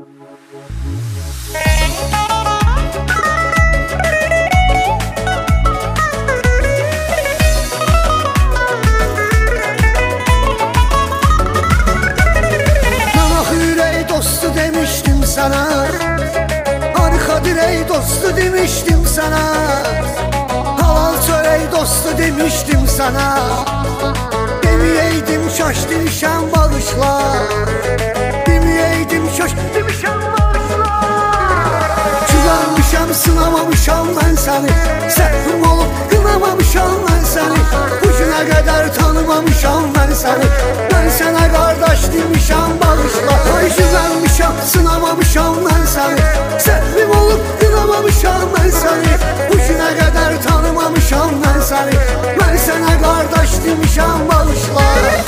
Dostu demiştim sana, arkadır ey dostu demiştim sana, halal çörek dostu demiştim sana. Demeyeydim şaş demişem bağışla, demeyeydim şaş demişem bağışla. Güvenmişem sınamamışam ben seni, səhvim olup kınamamışam ben seni. Bugüne kadar tanımamışam ben seni, ben sana kardeş demişem bağışla. Ay güvenmişem sınamamışam ben seni, səhvim olup kınamamışam ben seni. Bugüne kadar tanımamışam ben seni, ben sana kardeş demişem bağışla.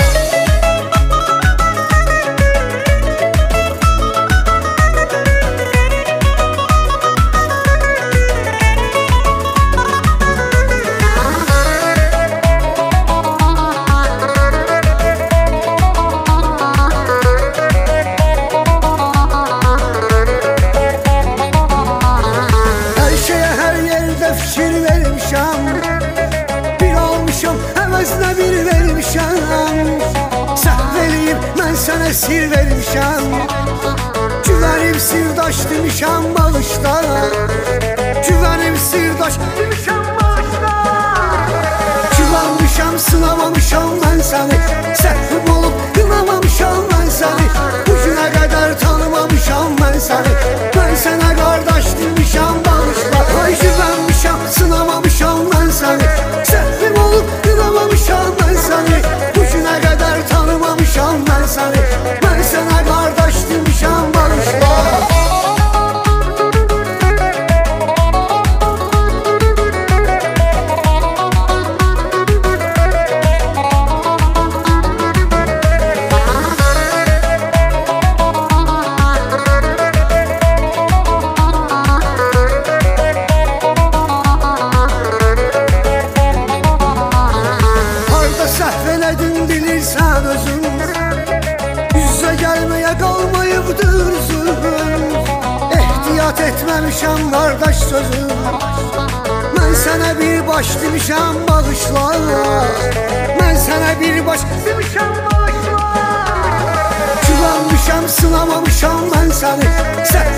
Fikir vermişəm, bir almışam, əvəzinə bir vermişəm. Səhv eləyib, mən sənə sir vermişəm. Güvənib sirdaş demişəm bağışla, güvənib sirdaş demişəm bağışla. Güvənmişəm, sınamamışam mən səni, səhvim olub qınamamışam mən səni. Bugünə qədər tanımamışam mən səni, mən sənə qardaş demişəm bağışla. Ay güvənmişəm, sınamamışam mən səni, səhvim olub qınamamışam mən səni. Bugünə qədər tanımamışam mən səni, mən sənə qardaş demişəm bağışla. Səhv elədin bilirsən özün, üzə gəlməyə qalmayıbdır üzün. Ehtiyat etməmişəm qardaş sözüm, mən sənə bir baş demişəm bağışla, mən sənə bir baş demişəm bağışla. Güvənmişəm, sınamamışam mən səni,